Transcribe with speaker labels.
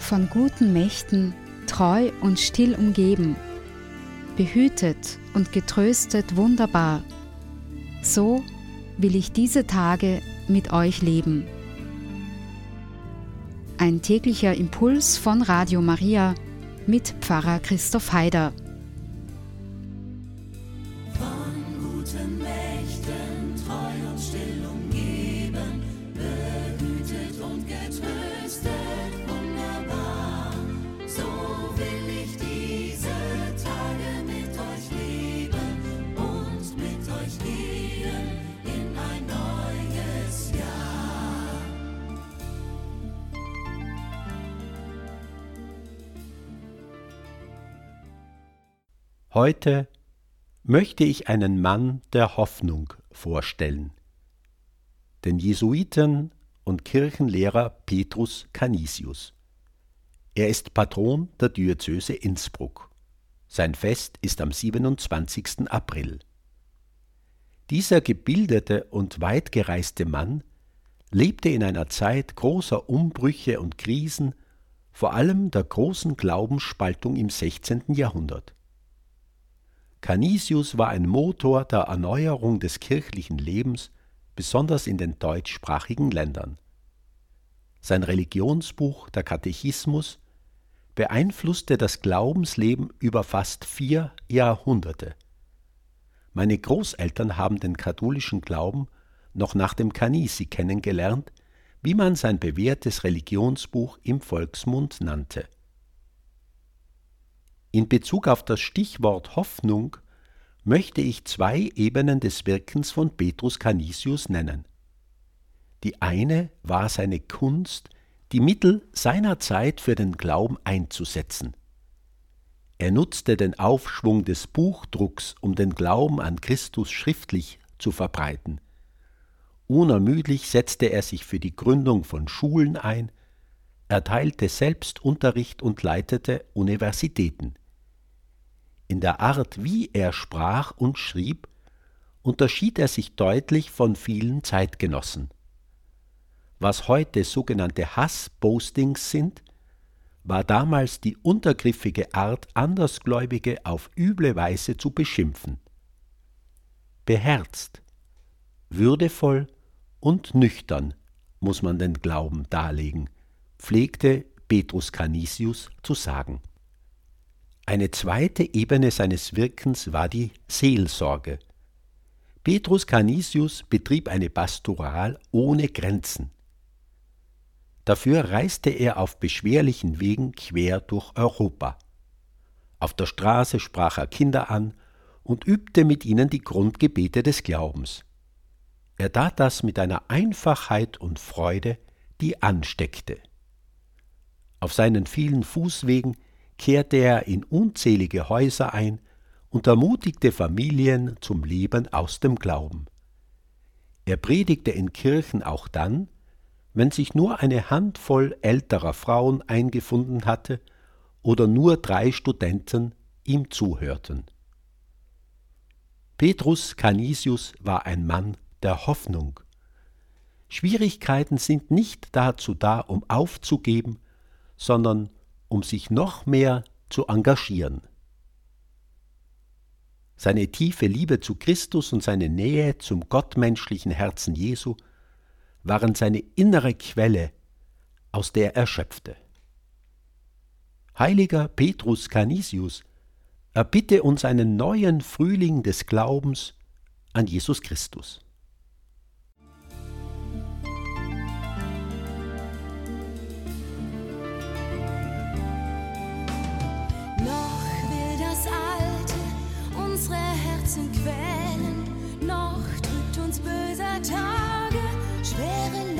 Speaker 1: von guten Mächten, treu und still umgeben, behütet und getröstet wunderbar. So will ich diese Tage mit euch leben. Ein täglicher Impuls von Radio Maria mit Pfarrer Christoph Haider.
Speaker 2: Von guten Mächten, treu und still umgeben, behütet und getröstet wunderbar. So will ich diese Tage mit euch leben und mit euch gehen in ein neues Jahr.
Speaker 3: Heute möchte ich einen Mann der Hoffnung vorstellen, den Jesuiten und Kirchenlehrer Petrus Canisius. Er ist Patron der Diözese Innsbruck. Sein Fest ist am 27. April. Dieser gebildete und weitgereiste Mann lebte in einer Zeit großer Umbrüche und Krisen, vor allem der großen Glaubensspaltung im 16. Jahrhundert. Canisius war ein Motor der Erneuerung des kirchlichen Lebens, besonders in den deutschsprachigen Ländern. Sein Religionsbuch, der Katechismus, beeinflusste das Glaubensleben über fast 4 Jahrhunderte. Meine Großeltern haben den katholischen Glauben noch nach dem Canisi kennengelernt, wie man sein bewährtes Religionsbuch im Volksmund nannte. In Bezug auf das Stichwort Hoffnung möchte ich 2 Ebenen des Wirkens von Petrus Canisius nennen. Die eine war seine Kunst, die Mittel seiner Zeit für den Glauben einzusetzen. Er nutzte den Aufschwung des Buchdrucks, um den Glauben an Christus schriftlich zu verbreiten. Unermüdlich setzte er sich für die Gründung von Schulen ein, erteilte selbst Unterricht und leitete Universitäten. In der Art, wie er sprach und schrieb, unterschied er sich deutlich von vielen Zeitgenossen. Was heute sogenannte Hasspostings sind, war damals die untergriffige Art, Andersgläubige auf üble Weise zu beschimpfen. Beherzt, würdevoll und nüchtern muss man den Glauben darlegen, pflegte Petrus Canisius zu sagen. Eine zweite Ebene seines Wirkens war die Seelsorge. Petrus Canisius betrieb eine Pastoral ohne Grenzen. Dafür reiste er auf beschwerlichen Wegen quer durch Europa. Auf der Straße sprach er Kinder an und übte mit ihnen die Grundgebete des Glaubens. Er tat das mit einer Einfachheit und Freude, die ansteckte. Auf seinen vielen Fußwegen kehrte er in unzählige Häuser ein und ermutigte Familien zum Leben aus dem Glauben. Er predigte in Kirchen auch dann, wenn sich nur eine Handvoll älterer Frauen eingefunden hatte oder nur 3 Studenten ihm zuhörten. Petrus Canisius war ein Mann der Hoffnung. Schwierigkeiten sind nicht dazu da, um aufzugeben, sondern um sich noch mehr zu engagieren. Seine tiefe Liebe zu Christus und seine Nähe zum gottmenschlichen Herzen Jesu waren seine innere Quelle, aus der er schöpfte. Heiliger Petrus Canisius, erbitte uns einen neuen Frühling des Glaubens an Jesus Christus.
Speaker 2: Noch will das Alte unsere Herzen quälen, noch drückt uns böser Tage schwere